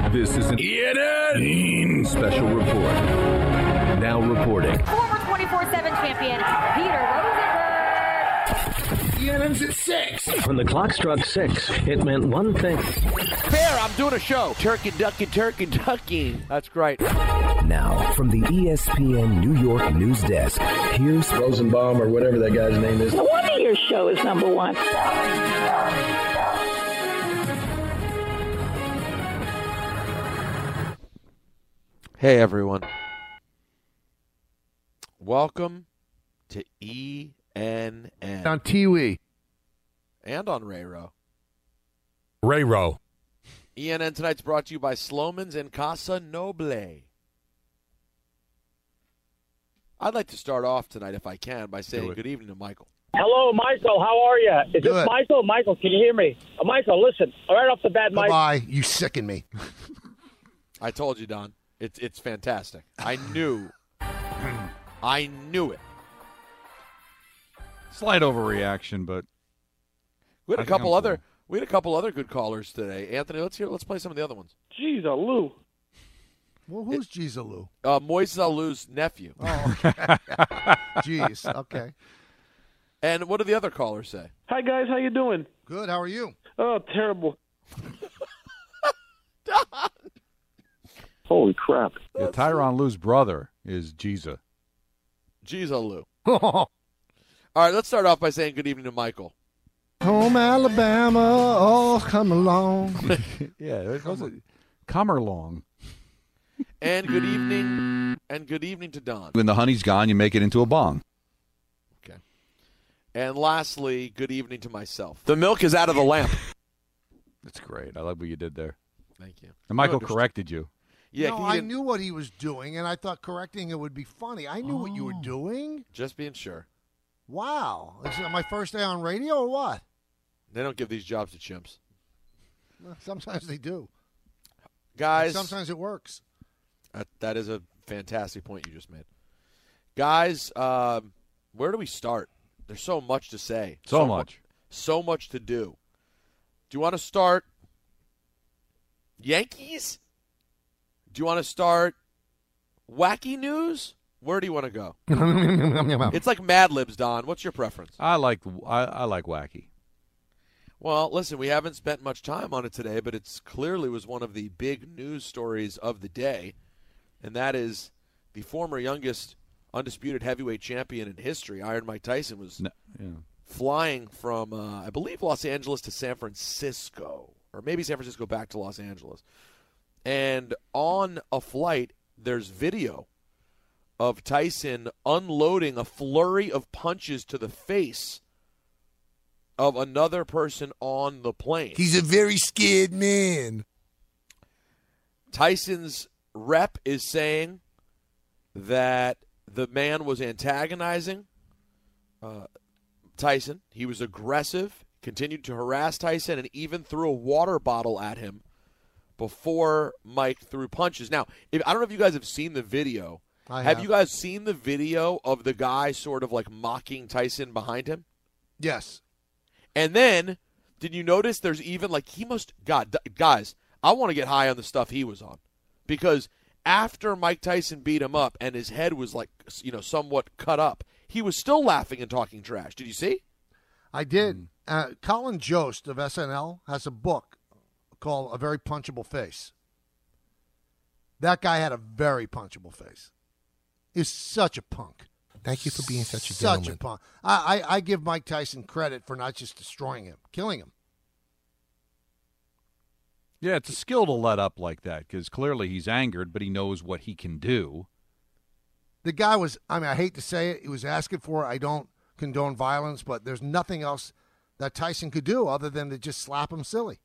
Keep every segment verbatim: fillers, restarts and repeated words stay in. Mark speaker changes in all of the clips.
Speaker 1: This is an E N N special report. Now reporting.
Speaker 2: Former twenty-four seven champion, Peter Rosenberg.
Speaker 1: E N N's at six.
Speaker 3: When the clock struck six, it meant one thing.
Speaker 4: Bear, I'm doing a show. Turkey, ducky, turkey, ducky. That's great.
Speaker 5: Now, from the E S P N New York news desk, here's
Speaker 6: Rosenbaum or whatever that guy's name is.
Speaker 7: No wonder your show is number one.
Speaker 4: Hey, everyone. Welcome to E N N.
Speaker 8: On Tiwi.
Speaker 4: And on Rayro.
Speaker 8: Rayro.
Speaker 4: E N N tonight's brought to you by Sloman's and Casa Noble. I'd like to start off tonight, if I can, by saying good evening to Michael.
Speaker 9: Hello, Michael. How are you? Is
Speaker 8: Good.
Speaker 9: this Michael? Michael, can you hear me? Uh, Michael, listen. Right off the bat, Mike.
Speaker 8: Bye. You sicken me.
Speaker 4: I told you, Don. It's it's fantastic. I knew. I knew it.
Speaker 10: Slight overreaction, but
Speaker 4: We had
Speaker 10: I
Speaker 4: a
Speaker 10: think
Speaker 4: couple
Speaker 10: I'm
Speaker 4: other
Speaker 10: cool.
Speaker 4: we had a couple other good callers today. Anthony, let's hear let's play some of the other ones.
Speaker 9: Jeez, uh, Lou.
Speaker 8: Well, who's Gizalu?
Speaker 4: Uh, Moise Alou's nephew.
Speaker 8: Oh, okay. Jeez. Okay.
Speaker 4: And what did the other callers say?
Speaker 9: Hi, guys. How you doing?
Speaker 8: Good. How are you?
Speaker 9: Oh, terrible. Holy crap.
Speaker 10: yeah, Tyronn Lue's brother is Giza.
Speaker 4: Jeez, Alou. All right, let's start off by saying good evening to Michael.
Speaker 8: Home Alabama, oh, come along.
Speaker 10: yeah, it was a Comerlong.
Speaker 4: And good evening, and good evening to Don.
Speaker 11: When the honey's gone, you make it into a bong.
Speaker 4: Okay. And lastly, good evening to myself. The milk is out of the lamp.
Speaker 10: That's great. I like what you did there.
Speaker 4: Thank you.
Speaker 10: And Michael
Speaker 4: You understood.
Speaker 10: corrected you.
Speaker 4: Yeah,
Speaker 8: no,
Speaker 4: he
Speaker 8: I
Speaker 4: didn't-
Speaker 8: knew what he was doing, and I thought correcting it would be funny. I knew what you were doing.
Speaker 4: Just being sure.
Speaker 8: Wow. Is it my first day on radio or what?
Speaker 4: They don't give these jobs to chimps.
Speaker 8: Well, sometimes they do.
Speaker 4: Guys.
Speaker 8: And sometimes it works.
Speaker 4: That, that is a fantastic point you just made. Guys, um, where do we start? There's so much to say.
Speaker 10: So much.
Speaker 4: So much to do. Do you want to start Yankees? Do you want to start wacky news? Where do you want to go? It's like Mad Libs, Don. What's your preference?
Speaker 10: I like I, I like wacky.
Speaker 4: Well, listen, we haven't spent much time on it today, but it's clearly was one of the big news stories of the day, and that is the former youngest undisputed heavyweight champion in history, Iron Mike Tyson, was
Speaker 10: No, yeah.
Speaker 4: flying from, uh, I believe, Los Angeles to San Francisco, or maybe San Francisco back to Los Angeles. And on a flight, there's video of Tyson unloading a flurry of punches to the face of another person on the plane.
Speaker 8: He's a very scared man.
Speaker 4: Tyson's rep is saying that the man was antagonizing uh, Tyson. He was aggressive, continued to harass Tyson, and even threw a water bottle at him before Mike threw punches. Now, if, I don't know if you guys have seen the video.
Speaker 8: I
Speaker 4: have
Speaker 8: have.
Speaker 4: you guys seen the video of the guy sort of like mocking Tyson behind him?
Speaker 8: Yes.
Speaker 4: And then, did you notice there's even like he must, God, guys, I want to get high on the stuff he was on. Because after Mike Tyson beat him up and his head was like, you know, somewhat cut up, he was still laughing and talking trash. Did you see?
Speaker 8: I did. Uh, Colin Jost of S N L has a book called A Very Punchable Face. That guy had a very punchable face. He's such a punk.
Speaker 12: Thank you for being such a
Speaker 8: Such
Speaker 12: gentleman.
Speaker 8: a punk. I, I, I give Mike Tyson credit for not just destroying him, killing him.
Speaker 10: Yeah, it's a skill to let up like that because clearly he's angered, but he knows what he can do.
Speaker 8: The guy was, I mean, I hate to say it, he was asking for it. I don't condone violence, but there's nothing else that Tyson could do other than to just slap him silly.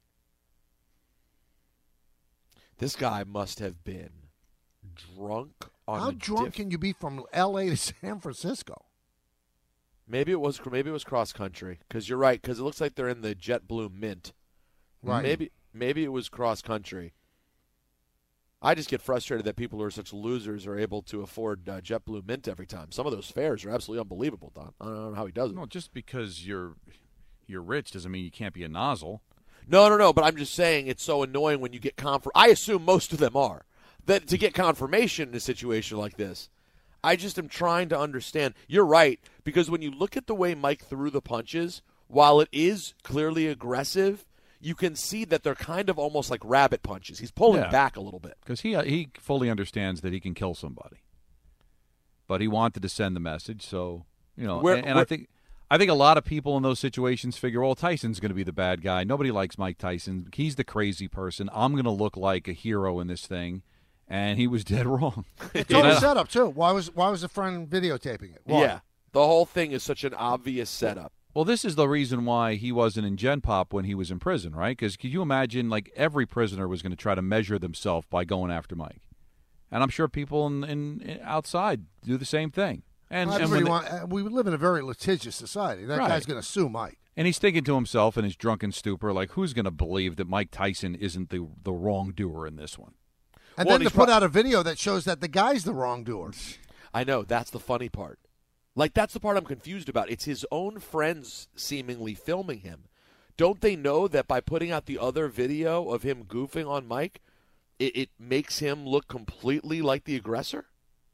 Speaker 4: This guy must have been drunk on
Speaker 8: How
Speaker 4: a
Speaker 8: drunk
Speaker 4: diff-
Speaker 8: can you be from L A to San Francisco?
Speaker 4: Maybe it was maybe it was cross country because you're right because it looks like they're in the JetBlue Mint.
Speaker 8: Right.
Speaker 4: Maybe maybe it was cross country. I just get frustrated that people who are such losers are able to afford uh, JetBlue Mint every time. Some of those fares are absolutely unbelievable, Don. I don't know how he does it.
Speaker 10: No, just because you're you're rich doesn't mean you can't be a nozzle.
Speaker 4: No, no, no, but I'm just saying it's so annoying when you get conf- I assume most of them are. That to get confirmation in a situation like this. I just am trying to understand. You're right, because when you look at the way Mike threw the punches, while it is clearly aggressive, you can see that they're kind of almost like rabbit punches. He's pulling
Speaker 10: Yeah.
Speaker 4: back a little bit.
Speaker 10: Because he, uh, he fully understands that he can kill somebody. But he wanted to send the message, so, you know,
Speaker 4: Where-
Speaker 10: and, and
Speaker 4: where-
Speaker 10: I think I think a lot of people in those situations figure, well, Tyson's going to be the bad guy. Nobody likes Mike Tyson. He's the crazy person. I'm going to look like a hero in this thing. And he was dead wrong.
Speaker 8: It's all a setup too. Why was why was the friend videotaping it? Why?
Speaker 4: Yeah, the whole thing is such an obvious setup.
Speaker 10: Well, this is the reason why he wasn't in Gen Pop when he was in prison, right? Because could you imagine, like, every prisoner was going to try to measure themselves by going after Mike. And I'm sure people in, in, in outside do the same thing. And,
Speaker 8: Well,
Speaker 10: and when
Speaker 8: everybody
Speaker 10: they-
Speaker 8: want, uh, we live in a very litigious society. That
Speaker 10: Right.
Speaker 8: guy's going to sue Mike.
Speaker 10: And he's thinking to himself in his drunken stupor, like, who's going to believe that Mike Tyson isn't the the wrongdoer in this one?
Speaker 8: And
Speaker 4: Well,
Speaker 8: then to
Speaker 4: he's
Speaker 8: put
Speaker 4: pro-
Speaker 8: out a video that shows that the guy's the wrongdoer.
Speaker 4: I know, that's the funny part. Like, that's the part I'm confused about. It's his own friends seemingly filming him. Don't they know that by putting out the other video of him goofing on Mike, it, it makes him look completely like the aggressor?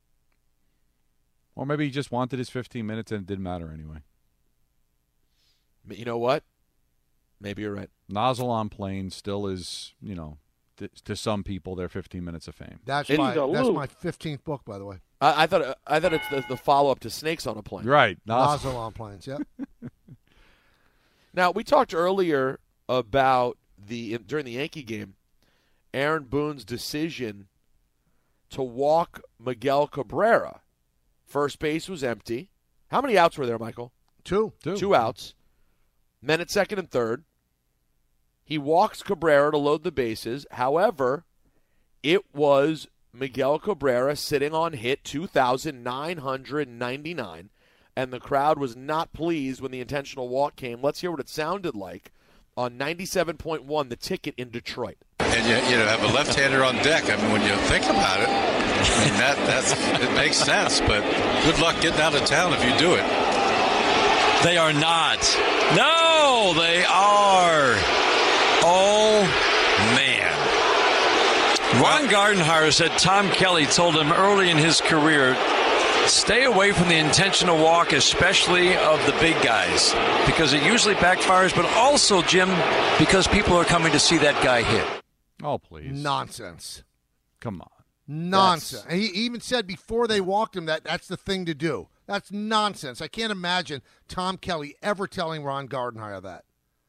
Speaker 10: Or maybe he just wanted his fifteen minutes and it didn't matter anyway.
Speaker 4: You know what? Maybe you're right.
Speaker 10: Nozzle on plane still is, you know, to, to some people, their fifteen minutes of fame.
Speaker 8: That's
Speaker 4: It-
Speaker 8: my
Speaker 4: He's a
Speaker 8: that's
Speaker 4: loop.
Speaker 8: my fifteenth book, by the way.
Speaker 4: I, I thought I thought it's the, the follow up to Snakes on a Plane.
Speaker 10: Right.
Speaker 8: Nozzle on planes. Yep.
Speaker 4: Now, we talked earlier about the during the Yankee game, Aaron Boone's decision to walk Miguel Cabrera. First base was empty. How many outs were there, Michael?
Speaker 8: Two.
Speaker 10: Two.
Speaker 4: Two outs. Men at second and third. He walks Cabrera to load the bases. However, it was Miguel Cabrera sitting on hit two thousand nine hundred ninety-nine, and the crowd was not pleased when the intentional walk came. Let's hear what it sounded like on ninety-seven point one, The Ticket in Detroit.
Speaker 12: And you, you know, have a left-hander on deck. I mean, when you think about it, I mean, that that's it makes sense. But good luck getting out of town if you do it.
Speaker 13: They are not. No, they are. Oh, man. Ron Gardenhire said Tom Kelly told him early in his career, stay away from the intentional walk, especially of the big guys, because it usually backfires, but also, Jim, because people are coming to see that guy hit.
Speaker 10: Oh, please.
Speaker 8: Nonsense.
Speaker 10: Come on.
Speaker 8: Nonsense. And he even said before they walked him that that's the thing to do. That's nonsense. I can't imagine Tom Kelly ever telling Ron Gardenhire that.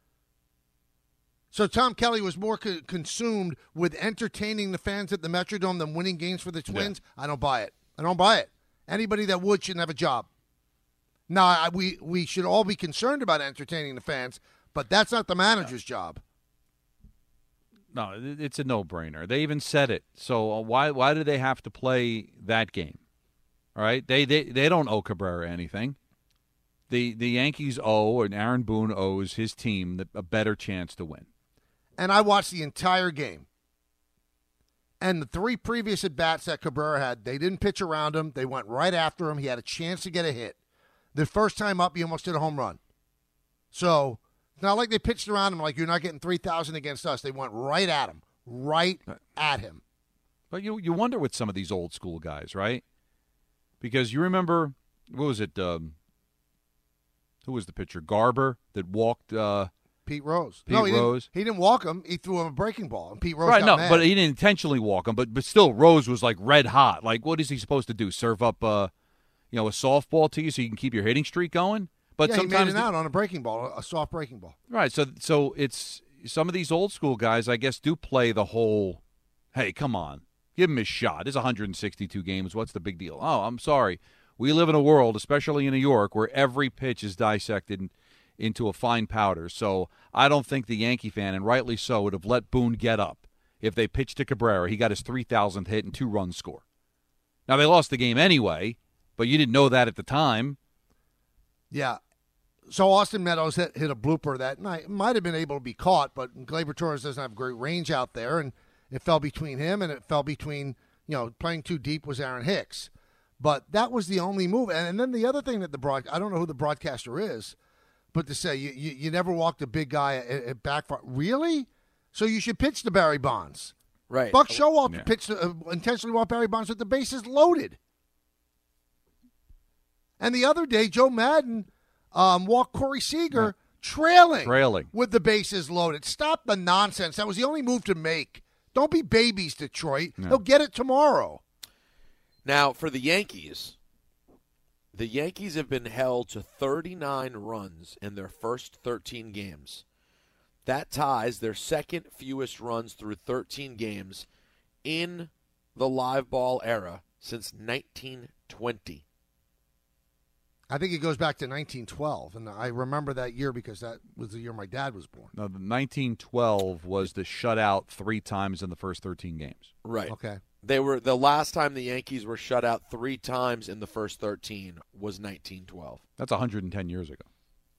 Speaker 8: So Tom Kelly was more co- consumed with entertaining the fans at the Metrodome than winning games for the Twins. I don't buy it. I don't buy it. Anybody that would shouldn't have a job. Now, I, we, we should all be concerned about entertaining the fans, but that's not the manager's job.
Speaker 10: No, it- it's a no-brainer. They even said it. So uh, why why do they have to play that game? All right, they they, they don't owe Cabrera anything. The the Yankees owe, and Aaron Boone owes his team the, a better chance to win.
Speaker 8: And I watched the entire game. And the three previous at-bats that Cabrera had, they didn't pitch around him. They went right after him. He had a chance to get a hit. The first time up, he almost did a home run. So it's not like they pitched around him like you're not getting three thousand against us. They went right at him. Right at him.
Speaker 10: But you you wonder with some of these old school guys, right? Because you remember, what was it, um, who was the pitcher? Garber that walked uh,
Speaker 8: Pete Rose.
Speaker 10: Pete
Speaker 8: no, he
Speaker 10: Rose.
Speaker 8: Didn't, he didn't walk him. He threw him a breaking ball, and Pete Rose
Speaker 10: right,
Speaker 8: got
Speaker 10: no,
Speaker 8: mad.
Speaker 10: but he didn't intentionally walk him. But but still, Rose was like red hot. Like, what is he supposed to do? Serve up, uh, you know, a softball to you so you can keep your hitting streak going? But
Speaker 8: yeah, he
Speaker 10: sometimes
Speaker 8: made it
Speaker 10: the-
Speaker 8: out on a breaking ball, a soft breaking ball.
Speaker 10: Right, so so it's some of these old school guys, I guess, do play the whole, hey, come on, give him his shot. It's one hundred sixty-two games. What's the big deal? Oh, I'm sorry. We live in a world, especially in New York, where every pitch is dissected into a fine powder. So I don't think the Yankee fan, and rightly so, would have let Boone get up if they pitched to Cabrera. He got his three thousandth hit and two runs score. Now, they lost the game anyway, but you didn't know that at the time.
Speaker 8: Yeah. So Austin Meadows hit, hit a blooper that night. Might have been able to be caught, but Gleyber Torres doesn't have great range out there, and it fell between him and it fell between, you know, playing too deep was Aaron Hicks. But that was the only move. And, and then the other thing that the broad, I don't know who the broadcaster is, But to say you, you, you never walked a big guy at, at back front. Really? So you should pitch to Barry Bonds.
Speaker 4: Right.
Speaker 8: Buck Showalter
Speaker 10: Yeah.
Speaker 8: pitched uh, intentionally walked Barry Bonds with the bases loaded. And the other day, Joe Madden um, walked Corey Seager
Speaker 10: Yeah.
Speaker 8: trailing,
Speaker 10: Trailing.
Speaker 8: with the bases loaded. Stop the nonsense. That was the only move to make. Don't be babies, Detroit.
Speaker 10: No.
Speaker 8: They'll get it tomorrow.
Speaker 4: Now, for the Yankees, the Yankees have been held to thirty-nine runs in their first thirteen games. That ties their second fewest runs through thirteen games in the live ball era since nineteen twenty.
Speaker 8: I think it goes back to nineteen twelve, and I remember that year because that was the year my dad was born.
Speaker 10: No, the nineteen twelve was the shutout three times in the first thirteen games.
Speaker 4: Right.
Speaker 8: Okay.
Speaker 4: They were the last time the Yankees were shut out three times in the first thirteen was nineteen twelve.
Speaker 10: That's one hundred ten years ago.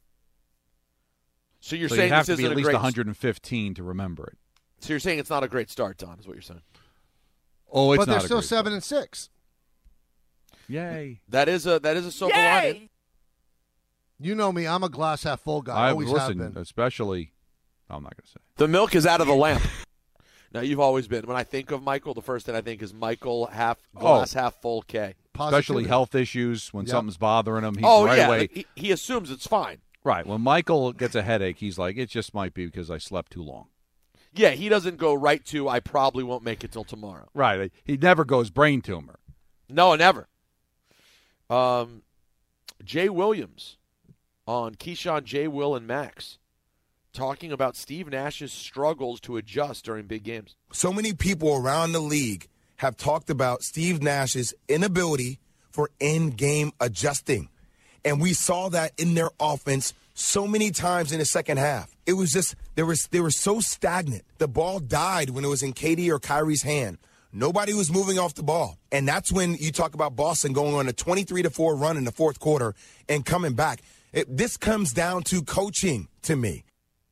Speaker 4: So you're
Speaker 10: so
Speaker 4: saying
Speaker 10: you have
Speaker 4: this
Speaker 10: to be
Speaker 4: isn't
Speaker 10: at
Speaker 4: a
Speaker 10: least
Speaker 4: great
Speaker 10: one hundred fifteen to remember it.
Speaker 4: So you're saying it's not a great start, Tom, is what you're saying.
Speaker 10: Oh, it's
Speaker 8: but they're
Speaker 10: not a
Speaker 8: still
Speaker 10: great
Speaker 8: seven and six.
Speaker 10: Yay.
Speaker 4: That is a that is a silver lining.
Speaker 8: You know me. I'm a glass half full guy. I
Speaker 10: I
Speaker 8: always
Speaker 10: listen,
Speaker 8: have been.
Speaker 10: especially. I'm not going to say.
Speaker 4: The milk is out of the lamp. Now, you've always been. When I think of Michael, the first thing I think is Michael half glass,
Speaker 10: Oh.
Speaker 4: half full K.
Speaker 10: Especially health issues when
Speaker 8: Yep.
Speaker 10: something's bothering him. He's
Speaker 4: Oh,
Speaker 10: right
Speaker 4: yeah.
Speaker 10: away.
Speaker 4: He, he assumes it's fine.
Speaker 10: Right. When Michael gets a headache, he's like, it just might be because I slept too long.
Speaker 4: Yeah, he doesn't go right to, I probably won't make it till tomorrow.
Speaker 10: Right. He never goes brain tumor.
Speaker 4: No, never. Um, Jay Williams on Keyshawn, Jay, Will, and Max talking about Steve Nash's struggles to adjust during big games.
Speaker 14: So many people around the league have talked about Steve Nash's inability for in-game adjusting. And we saw that in their offense so many times in the second half. It was just, they were, they were so stagnant. The ball died when it was in K D or Kyrie's hand. Nobody was moving off the ball. And that's when you talk about Boston going on a twenty-three to four run in the fourth quarter and coming back. It, this comes down to coaching to me.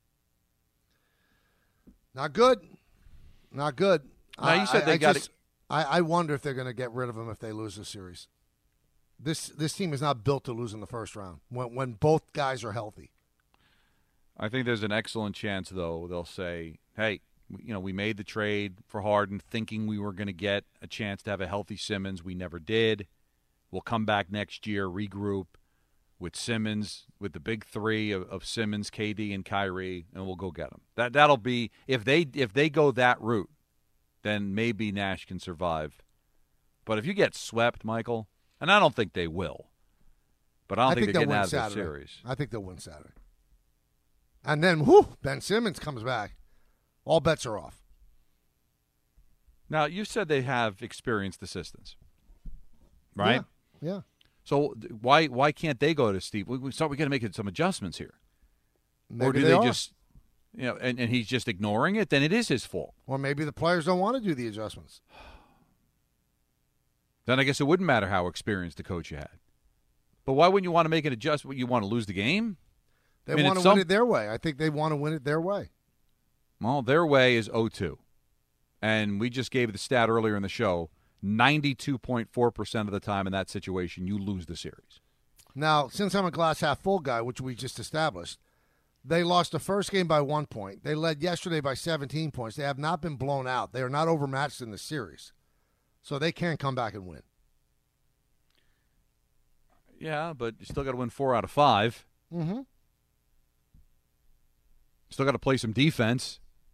Speaker 8: Not good. Not good.
Speaker 10: Now, you said
Speaker 8: I,
Speaker 10: they
Speaker 8: I
Speaker 10: got
Speaker 8: just, I, I wonder if they're going to get rid of him if they lose the series. This this team is not built to lose in the first round when when both guys are healthy.
Speaker 10: I think there's an excellent chance, though, they'll say, hey, you know, we made the trade for Harden thinking we were going to get a chance to have a healthy Simmons. We never did. We'll come back next year, regroup with Simmons, with the big three of, of Simmons, K D, and Kyrie, and we'll go get them. That, that'll be – if they if they go that route, then maybe Nash can survive. But if you get swept, Michael, and I don't think they will, but I don't
Speaker 8: I
Speaker 10: think,
Speaker 8: think
Speaker 10: they're
Speaker 8: they'll
Speaker 10: getting
Speaker 8: win
Speaker 10: out of the
Speaker 8: Saturday.
Speaker 10: series.
Speaker 8: I think they'll win Saturday. And then, whew, Ben Simmons comes back. All bets are off.
Speaker 10: Now, you said they have experienced assistants, right?
Speaker 8: Yeah. yeah.
Speaker 10: So th- why why can't they go to Steve? We, we start. We got to make some adjustments here,
Speaker 8: Maybe
Speaker 10: or do
Speaker 8: they,
Speaker 10: they,
Speaker 8: are.
Speaker 10: just, you know, and, and he's just ignoring it? Then it is his fault.
Speaker 8: Or maybe the players don't want to do the adjustments.
Speaker 10: Then I guess it wouldn't matter how experienced the coach you had. But why wouldn't you want to make an adjustment? You want to lose the game?
Speaker 8: They
Speaker 10: I mean,
Speaker 8: want to
Speaker 10: it's some-
Speaker 8: win it their way. I think they want to win it their way.
Speaker 10: Well, their way is oh two, and we just gave the stat earlier in the show. ninety-two point four percent of the time in that situation, you lose the series.
Speaker 8: Now, since I'm a glass half full guy, which we just established, they lost the first game by one point. They led yesterday by seventeen points. They have not been blown out. They are not overmatched in the series. So they can come back and win.
Speaker 10: Yeah, but you still got to win four out of five.
Speaker 8: Mm-hmm.
Speaker 10: Still got to play some defense.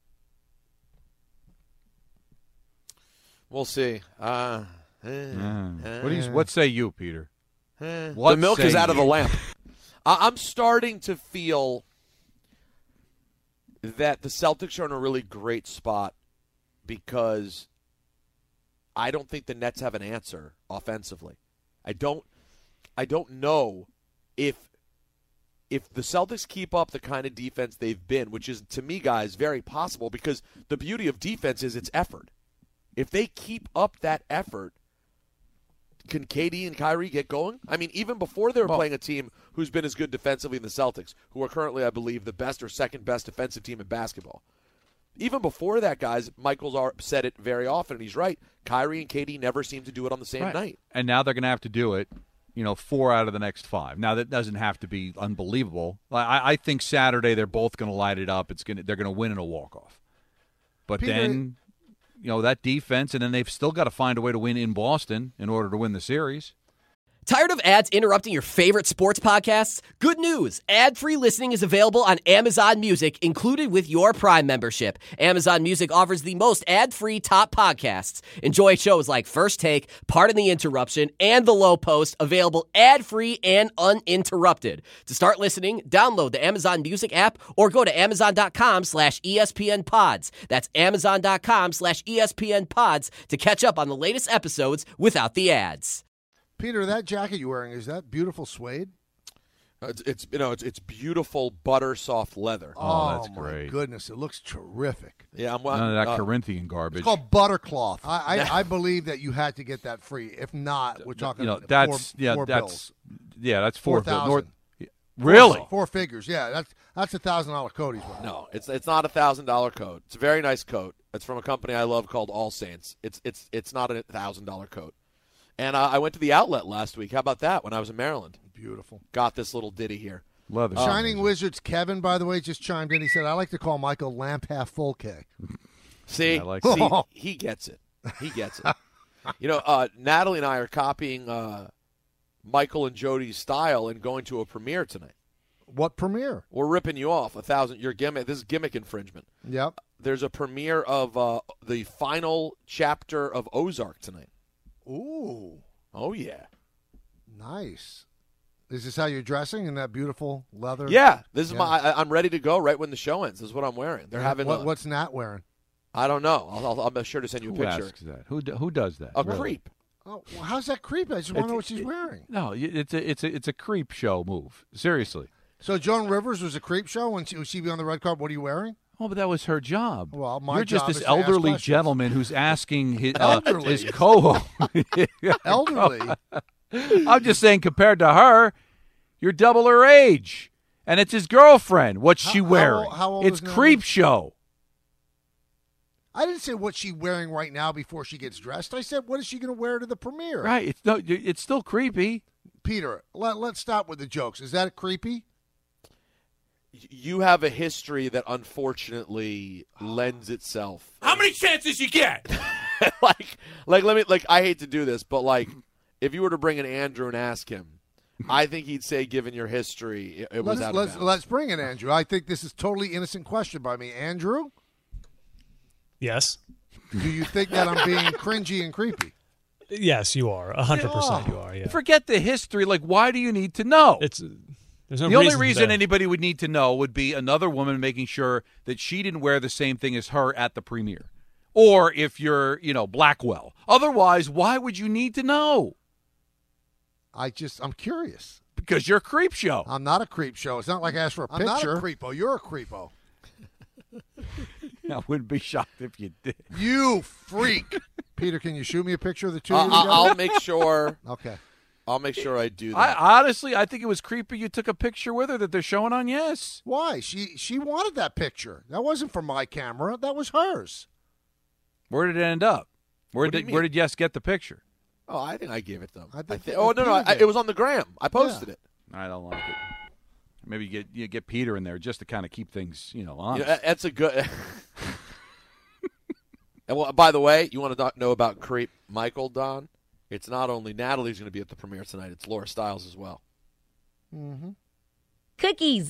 Speaker 4: We'll see. Uh, eh,
Speaker 10: Mm.
Speaker 4: eh,
Speaker 10: What do you? What say you, Peter?
Speaker 4: eh.
Speaker 10: What
Speaker 4: The milk
Speaker 10: say
Speaker 4: is out of the
Speaker 10: you?
Speaker 4: lamp. I- I'm starting to feel that the Celtics are in a really great spot because I don't think the Nets have an answer offensively. I don't. I don't know if if the Celtics keep up the kind of defense they've been, which is to me, guys, very possible because the beauty of defense is its effort. If they keep up that effort, can K D and Kyrie get going? I mean, even before they were
Speaker 10: Well,
Speaker 4: playing a team who's been as good defensively in the Celtics, who are currently, I believe, the best or second best defensive team in basketball. Even before that, guys, Michael's ar- said it very often, and he's right. Kyrie and K D never seem to do it on the same
Speaker 10: Right.
Speaker 4: night.
Speaker 10: And now they're going to have to do it you know, four out of the next five. Now, that doesn't have to be unbelievable. I, I think Saturday they're both going to light it up. It's going they're going to win in a walk-off. But
Speaker 8: Peter,
Speaker 10: then, you know, that defense, and then they've still got to find a way to win in Boston in order to win the series.
Speaker 15: Tired of ads interrupting your favorite sports podcasts? Good news. Ad-free listening is available on Amazon Music, included with your Prime membership. Amazon Music offers the most ad-free top podcasts. Enjoy shows like First Take, Pardon the Interruption, and The Low Post, available ad-free and uninterrupted. To start listening, download the Amazon Music app or go to amazon.com slash ESPN pods. That's amazon.com slash ESPN pods to catch up on the latest episodes without the ads.
Speaker 8: Peter, that jacket you're wearing, is that beautiful suede?
Speaker 4: Uh, it's, it's you know it's it's beautiful butter soft leather.
Speaker 10: Oh, that's
Speaker 8: my
Speaker 10: great.
Speaker 8: Goodness, it looks terrific.
Speaker 4: Yeah, I'm
Speaker 10: None of that
Speaker 4: uh,
Speaker 10: Corinthian garbage.
Speaker 8: It's called buttercloth. I, I I believe that you had to get that free. If not, we're talking
Speaker 10: you know,
Speaker 8: four,
Speaker 10: that's yeah,
Speaker 8: four
Speaker 10: that's
Speaker 8: bills.
Speaker 10: yeah, that's four,
Speaker 8: Four thousand.
Speaker 10: North, really
Speaker 8: Four, four figures. Yeah, that's that's a thousand dollar coat he's wearing.
Speaker 4: No, it's it's not a thousand dollar coat. It's a very nice coat. It's from a company I love called All Saints. It's it's it's not a thousand dollar coat. And uh, I went to the outlet last week. How about that? When I was in Maryland,
Speaker 8: beautiful.
Speaker 4: Got this little ditty here.
Speaker 10: Leather.
Speaker 8: Shining Wizards Kevin, by the way, just chimed in. He said, "I like to call Michael Lamp Half Full K."
Speaker 4: See,
Speaker 10: Yeah, I like
Speaker 4: see
Speaker 10: that.
Speaker 4: he gets it. He gets it. You know, uh, Natalie and I are copying uh, Michael and Jody's style and going to a premiere tonight.
Speaker 8: What premiere?
Speaker 4: We're ripping you off. A thousand. Your gimmick. This is gimmick infringement.
Speaker 8: Yep.
Speaker 4: There's a premiere of uh, the final chapter of Ozark tonight.
Speaker 8: Ooh.
Speaker 4: Oh yeah.
Speaker 8: Nice. Is this how you're dressing in that beautiful leather?
Speaker 4: Yeah. This is
Speaker 8: Yeah.
Speaker 4: my. I, I'm ready to go right when the show ends. This is what I'm wearing. They're having.
Speaker 8: What,
Speaker 4: a,
Speaker 8: what's Nat wearing?
Speaker 4: I don't know. I'll, I'll, I'll be sure to send you a
Speaker 10: Who
Speaker 4: picture.
Speaker 10: asks that? Who do, who does that?
Speaker 4: A
Speaker 10: Really?
Speaker 4: creep.
Speaker 8: Oh, well, how's that creepy? I just want to
Speaker 10: It's-
Speaker 8: know what she's
Speaker 10: it-
Speaker 8: wearing.
Speaker 10: No, it's a it's a it's a creep show move. Seriously.
Speaker 8: So Joan Rivers was a creep show when she was she be on the red carpet. What are you wearing?
Speaker 10: Oh, but that was her job.
Speaker 8: Well, my
Speaker 10: You're just
Speaker 8: job
Speaker 10: this
Speaker 8: is to ask
Speaker 10: elderly
Speaker 8: questions.
Speaker 10: gentleman who's asking his, uh,
Speaker 8: Elderly.
Speaker 10: his co-host.
Speaker 8: Elderly.
Speaker 10: I'm just saying, compared to her, you're double her age, and it's his girlfriend. What's she
Speaker 8: How- how
Speaker 10: wearing?
Speaker 8: old- how old
Speaker 10: it's
Speaker 8: is Natalie?
Speaker 10: creep show.
Speaker 8: I didn't say what she's wearing right now before she gets dressed. I said, what is she going to wear to the premiere?
Speaker 10: Right. It's no. It's still creepy.
Speaker 8: Peter, let, let's stop with the jokes. Is that creepy?
Speaker 4: You have a history that unfortunately lends itself.
Speaker 16: How many chances you get?
Speaker 4: like, like let me like. I hate to do this, but like, if you were to bring in Andrew and ask him, I think he'd say, given your history, it, it was
Speaker 8: let's
Speaker 4: out
Speaker 8: let's,
Speaker 4: of bounds.
Speaker 8: let's bring in Andrew. I think this is totally innocent question by me. Andrew,
Speaker 17: Yes.
Speaker 8: do you think that I'm being cringy and creepy?
Speaker 17: Yes, you are. A hundred percent,
Speaker 10: Oh,
Speaker 17: you are. Yeah.
Speaker 10: Forget the history. Like, why do you need to know?
Speaker 17: It's there's no
Speaker 10: the only
Speaker 17: reason
Speaker 10: reason
Speaker 17: to-
Speaker 10: anybody would need to know would be another woman making sure that she didn't wear the same thing as her at the premiere, or if you're, you know, Blackwell. Otherwise, why would you need to know?
Speaker 8: I just, I'm curious.
Speaker 10: Because you're a creep show.
Speaker 8: I'm not a creep show. It's not like I asked for a
Speaker 10: I'm
Speaker 8: picture.
Speaker 10: not a
Speaker 8: creepo. You're a creepo.
Speaker 10: I wouldn't be shocked if you did.
Speaker 8: You freak. Peter, can you shoot me a picture of the two
Speaker 4: Uh,
Speaker 8: of you
Speaker 4: I'll,
Speaker 8: together?
Speaker 4: I'll make sure.
Speaker 8: Okay.
Speaker 4: I'll make sure I do
Speaker 10: I
Speaker 4: that.
Speaker 10: honestly, I think it was creepy. You took a picture with her that they're showing on Yes.
Speaker 8: Why? She she wanted that picture. That wasn't from my camera. That was hers.
Speaker 10: Where did it end up? Where
Speaker 4: What do
Speaker 10: did
Speaker 4: you
Speaker 10: where
Speaker 4: mean?
Speaker 10: did Yes get the picture?
Speaker 4: oh, I think I gave it to them.
Speaker 8: I think
Speaker 4: thi-
Speaker 8: that
Speaker 4: oh no, no,
Speaker 8: Peter
Speaker 4: I,
Speaker 8: did.
Speaker 4: it was on the gram. I posted it.
Speaker 10: I don't like it. Maybe you get you get Peter in there just to kind of keep things, you know,
Speaker 4: You
Speaker 10: honest.
Speaker 4: know, that- that's a good. And well, by the way, you want to know about creep Michael, Don? It's not only Natalie's going to be at the premiere tonight; it's Laura Stiles as well.
Speaker 8: Mm-hmm.
Speaker 2: Cookies.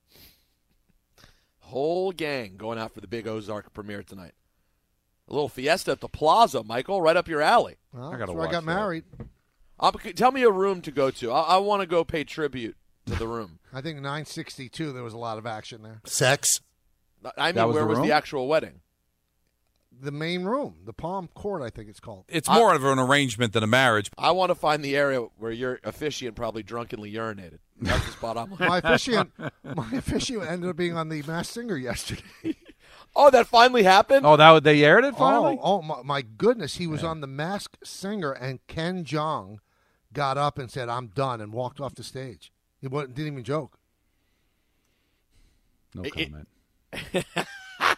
Speaker 4: Whole gang going out for the big Ozark premiere tonight. A little fiesta at the Plaza, Michael, right up your alley.
Speaker 8: Well,
Speaker 10: I gotta
Speaker 8: that's where I
Speaker 10: watch
Speaker 8: got
Speaker 10: that.
Speaker 8: married.
Speaker 4: Um, tell me a room to go to. I, I want to go pay tribute to the room.
Speaker 8: I think nine sixty-two, there was a lot of action there.
Speaker 14: Sex.
Speaker 4: I
Speaker 10: That
Speaker 4: mean,
Speaker 10: was
Speaker 4: where
Speaker 10: the
Speaker 4: was
Speaker 10: room?
Speaker 4: the actual wedding?
Speaker 8: The main room, the Palm Court, I think it's called.
Speaker 16: It's more of an arrangement than a marriage.
Speaker 4: I want to find the area where your officiant probably drunkenly urinated. That's the spot I'm looking.
Speaker 8: My officiant, my officiant ended up being on the Masked Singer yesterday.
Speaker 4: Oh, that finally happened?
Speaker 10: Oh, that they aired it finally?
Speaker 8: Oh, oh my, my goodness. He was on the Masked Singer, and Ken Jeong got up and said, I'm done, and walked off the stage. He wasn't, didn't even joke.
Speaker 10: No
Speaker 4: It- it-
Speaker 10: comment.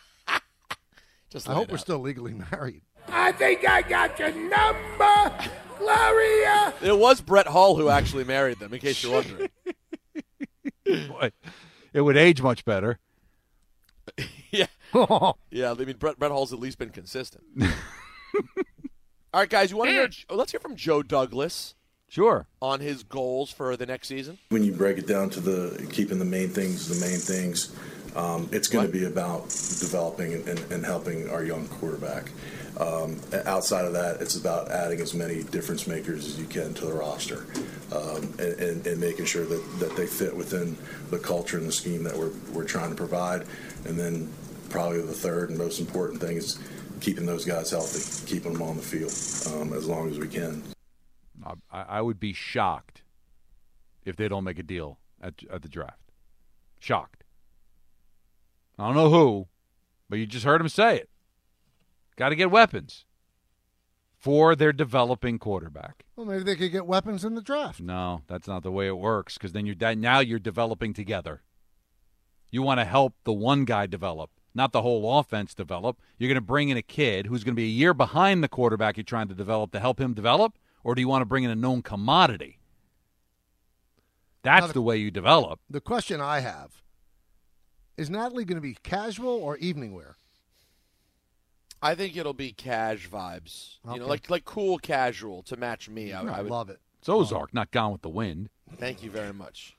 Speaker 4: Just
Speaker 8: I
Speaker 4: lay
Speaker 8: hope
Speaker 4: it
Speaker 8: we're
Speaker 4: out.
Speaker 8: still legally married.
Speaker 14: I think I got your number. Larry! Uh...
Speaker 4: It was Brett Hull who actually married them, in case you're wondering.
Speaker 10: Boy, it would age much better.
Speaker 4: yeah. yeah, I mean, Brett, Brett Hull's at least been consistent. All right, guys, you want to hear? Let's hear from Joe Douglas.
Speaker 10: Sure.
Speaker 4: On his goals for the next season.
Speaker 18: When you break it down to the keeping the main things, the main things, um, it's going to be about developing and, and, and helping our young quarterback. Um, outside of that, it's about adding as many difference makers as you can to the roster, um, and, and, and making sure that, that they fit within the culture and the scheme that we're we're trying to provide. And then probably the third and most important thing is keeping those guys healthy, keeping them on the field um, as long as we can.
Speaker 10: I, I would be shocked if they don't make a deal at, at the draft. Shocked. I don't know who, but you just heard him say it. Got to get weapons for their developing quarterback.
Speaker 8: Well, maybe they could get weapons in the draft.
Speaker 10: No, that's not the way it works, because then you're that now you're developing together. You want to help the one guy develop, not the whole offense develop. You're going to bring in a kid who's going to be a year behind the quarterback you're trying to develop to help him develop, or do you want to bring in a known commodity? That's the, the way you develop.
Speaker 8: The question I have, is Natalie going to be casual or evening wear?
Speaker 4: I think it'll be cash vibes.
Speaker 8: Okay.
Speaker 4: You know, like like cool casual to match me. I,
Speaker 8: I,
Speaker 4: I would
Speaker 8: love it.
Speaker 10: It's Ozark, not Gone with the Wind.
Speaker 4: Thank you very much.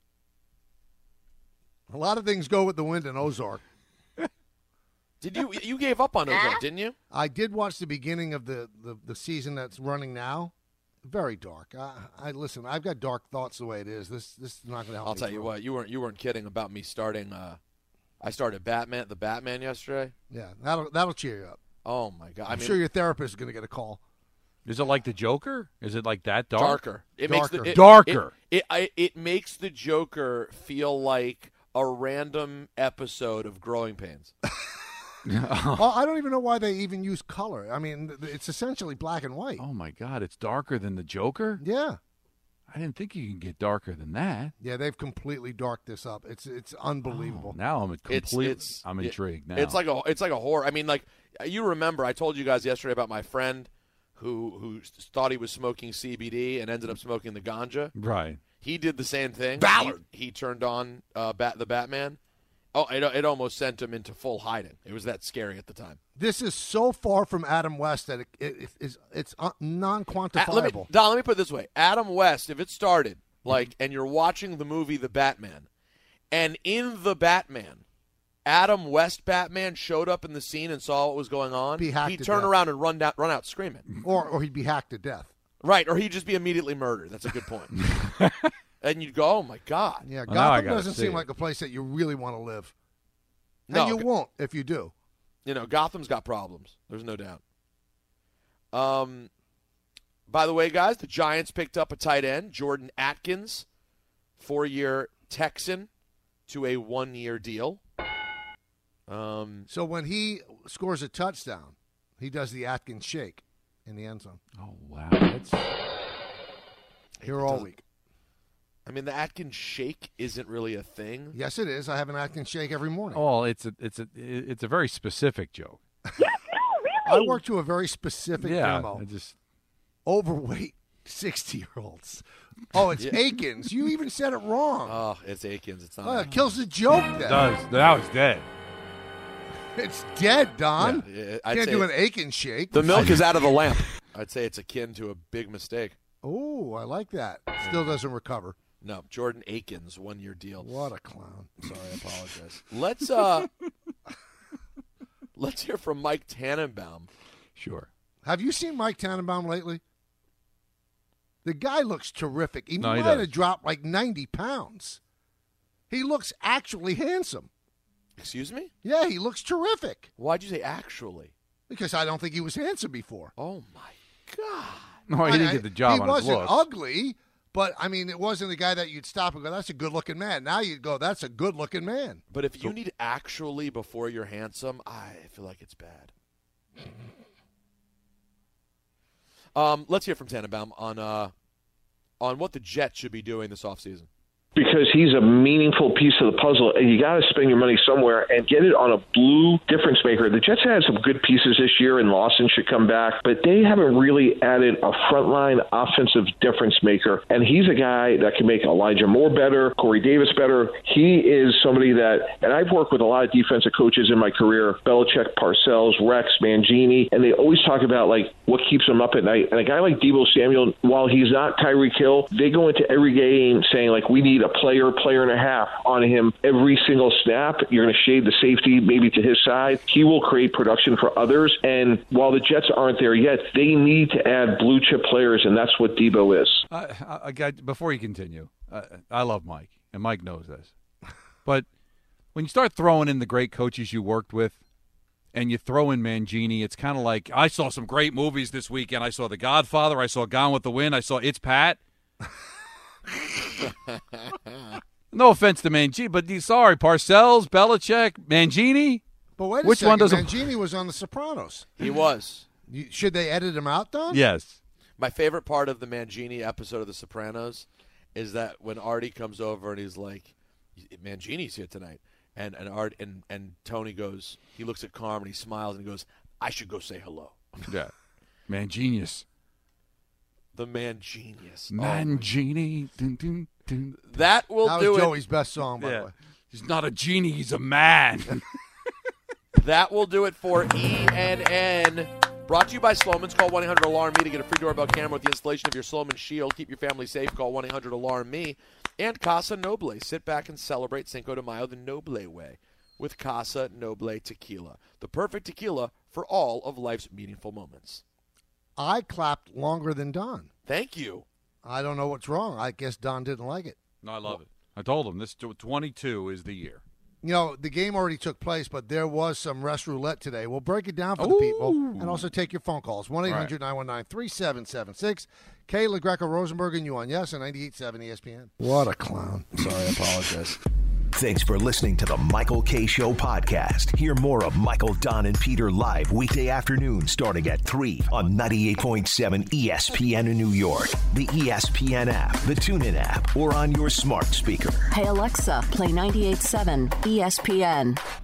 Speaker 8: A lot of things go with the wind in Ozark.
Speaker 4: Did you you gave up on Ozark, didn't you?
Speaker 8: I did watch the beginning of the, the, the season that's running now. Very dark. I, I listen. I've got dark thoughts the way it is. This this is not going to help.
Speaker 4: I'll
Speaker 8: me
Speaker 4: tell you
Speaker 8: through.
Speaker 4: what. You weren't you weren't kidding about me starting. Uh, I started Batman, the Batman yesterday.
Speaker 8: Yeah, that'll that'll cheer you up.
Speaker 4: Oh my God!
Speaker 8: I'm
Speaker 4: I mean,
Speaker 8: sure your therapist is going to get a call.
Speaker 10: Is it like the Joker? Is it like that dark?
Speaker 4: Darker. It
Speaker 8: darker.
Speaker 4: makes the, it,
Speaker 10: darker.
Speaker 4: It, it, it it makes the Joker feel like a random episode of Growing Pains.
Speaker 8: Oh, I don't even know why they even use color. I mean, it's essentially black and white.
Speaker 10: Oh, my God. It's darker than the Joker?
Speaker 8: Yeah.
Speaker 10: I didn't think you can get darker than that.
Speaker 8: Yeah, they've completely darked this up. It's it's unbelievable.
Speaker 10: Oh, now I'm completely
Speaker 4: It's, it's,
Speaker 10: I'm intrigued now.
Speaker 4: It's like a it's like a horror. I mean, like you remember, I told you guys yesterday about my friend who who thought he was smoking C B D and ended up smoking the ganja.
Speaker 10: Right.
Speaker 4: He did the same thing.
Speaker 14: Ballard.
Speaker 4: He, he turned on uh, Bat the Batman. Oh, it, it almost sent him into full hiding. It was that scary at the time.
Speaker 8: This is so far from Adam West that it, it, it is it's uh, non-quantifiable.
Speaker 4: Uh, let me, Don, let me put it this way: Adam West, if it started like, and you're watching the movie The Batman, and in the Batman, Adam West Batman showed up in the scene and saw what was going on,
Speaker 8: Be hacked
Speaker 4: he'd
Speaker 8: to
Speaker 4: turn
Speaker 8: death.
Speaker 4: around and run down, run out screaming.
Speaker 8: Or or he'd be hacked to death.
Speaker 4: Right, or he'd just be immediately murdered. That's a good point. And you'd go, "Oh my God!"
Speaker 8: Yeah,
Speaker 10: Well, now I
Speaker 8: Gotham
Speaker 10: gotta
Speaker 8: doesn't
Speaker 10: see
Speaker 8: seem
Speaker 10: it.
Speaker 8: like a place that you really want to live.
Speaker 4: No,
Speaker 8: and you
Speaker 4: Go-
Speaker 8: won't if you do.
Speaker 4: You know, Gotham's got problems. There's no doubt. Um, by the way, guys, the Giants picked up a tight end, Jordan Atkins, four-year Texan to a one-year deal. Um,
Speaker 8: So when he scores a touchdown, he does the Atkins shake in the end zone.
Speaker 10: Oh, wow. That's,
Speaker 8: Here all week.
Speaker 4: I mean, the Atkins shake isn't really a thing.
Speaker 8: Yes, it is. I have an Atkins shake every morning.
Speaker 10: oh, it's a it's a it's a very specific joke.
Speaker 8: I work to a very specific
Speaker 10: yeah.
Speaker 8: demo.
Speaker 10: I just
Speaker 8: Overweight sixty-year-olds. Oh, it's Akins. You even said it wrong.
Speaker 4: Oh, it's Akins. It's not.
Speaker 8: Oh, it kills the joke then.
Speaker 10: does. Now it's dead.
Speaker 8: It's dead, Don.
Speaker 4: Yeah, I'd
Speaker 8: Can't
Speaker 4: say
Speaker 8: do an Akins shake.
Speaker 4: The milk is out of the lamp. I'd say it's akin to a big mistake.
Speaker 8: Oh, I like that. Still doesn't recover.
Speaker 4: No, Jordan Akins, one-year deal.
Speaker 8: What a clown.
Speaker 4: Sorry, I apologize. Let's uh, let's hear from Mike Tannenbaum.
Speaker 10: Sure.
Speaker 8: Have you seen Mike Tannenbaum lately? The guy looks terrific. He
Speaker 10: No, he
Speaker 8: might
Speaker 10: does.
Speaker 8: have dropped like ninety pounds. He looks actually handsome.
Speaker 4: Excuse me?
Speaker 8: Yeah, he looks terrific.
Speaker 4: Why'd you say actually?
Speaker 8: Because I don't think he was handsome before.
Speaker 4: Oh my God!
Speaker 10: No, he
Speaker 8: I-
Speaker 10: didn't
Speaker 8: I-
Speaker 10: get the job
Speaker 8: He
Speaker 10: on his
Speaker 8: wasn't
Speaker 10: looks.
Speaker 8: ugly, but I mean, it wasn't the guy that you'd stop and go, "That's a good-looking man." Now you'd go, "That's a good-looking man."
Speaker 4: But if you need actually before you're handsome, I feel like it's bad. Um, let's hear from Tannenbaum on uh, on what the Jets should be doing this offseason.
Speaker 19: because he's a meaningful piece of the puzzle, and you got to spend your money somewhere and get it on a blue difference maker. The Jets had some good pieces this year, and Lawson should come back, but they haven't really added a frontline offensive difference maker, and he's a guy that can make Elijah Moore better, Corey Davis better. He is somebody that, and I've worked with a lot of defensive coaches in my career, Belichick, Parcells, Rex, Mangini, and they always talk about like what keeps them up at night. And a guy like Deebo Samuel, while he's not Tyreek Hill, they go into every game saying like we need a player, player and a half on him every single snap. You're going to shade the safety maybe to his side. He will create production for others. And while the Jets aren't there yet, they need to add blue chip players, and that's what Deebo is.
Speaker 10: I, I, I got, before you continue, uh, I love Mike, and Mike knows this. But when you start throwing in the great coaches you worked with, and you throw in Mangini, it's kind of like, I saw some great movies this weekend. I saw The Godfather. I saw Gone with the Wind. I saw It's Pat. No offense to Mangini, but sorry, Parcells, Belichick, Mangini.
Speaker 8: But wait a
Speaker 10: Which
Speaker 8: second,
Speaker 10: one doesn't?
Speaker 8: Mangini was on The Sopranos.
Speaker 4: He was.
Speaker 8: You, should they edit him out, Don?
Speaker 10: Yes.
Speaker 4: My favorite part of the Mangini episode of The Sopranos is that when Artie comes over and he's like, Mangini's here tonight. And and Art and, and Tony goes, he looks at Carm and he smiles and he goes, I should go say hello.
Speaker 10: Yeah. Man genius.
Speaker 4: The man genius.
Speaker 10: Mangini. Dun, dun, dun.
Speaker 4: That will
Speaker 8: that
Speaker 4: do
Speaker 8: was
Speaker 4: it.
Speaker 8: Joey's best song, by
Speaker 10: Yeah.
Speaker 8: the way.
Speaker 10: He's not a genie, he's a man.
Speaker 4: That will do it for E N N. Brought to you by Sloman's. Call one eight hundred alarm me to get a free doorbell camera with the installation of your Sloman Shield. Keep your family safe. Call one eight hundred alarm me. And Casa Noble. Sit back and celebrate Cinco de Mayo the Noble way with Casa Noble Tequila. The perfect tequila for all of life's meaningful moments.
Speaker 8: I clapped longer than Don.
Speaker 4: Thank you.
Speaker 8: I don't know what's wrong. I guess Don didn't like it.
Speaker 10: No, I love it. I told him this twenty-two is the year.
Speaker 8: You know, the game already took place, but there was some rest roulette today. We'll break it down for the people and also take your phone calls. one eight hundred nine one nine three seven seven six. Kay LaGreca Rosenberg and you on Yes on ninety-eight point seven E S P N. What a clown. Sorry, I apologize.
Speaker 5: Thanks for listening to the Michael Kay Show podcast. Hear more of Michael, Don, and Peter live weekday afternoon starting at three on ninety-eight point seven E S P N in New York, the E S P N app, the TuneIn app, or on your smart speaker.
Speaker 20: Hey, Alexa, play ninety-eight point seven E S P N.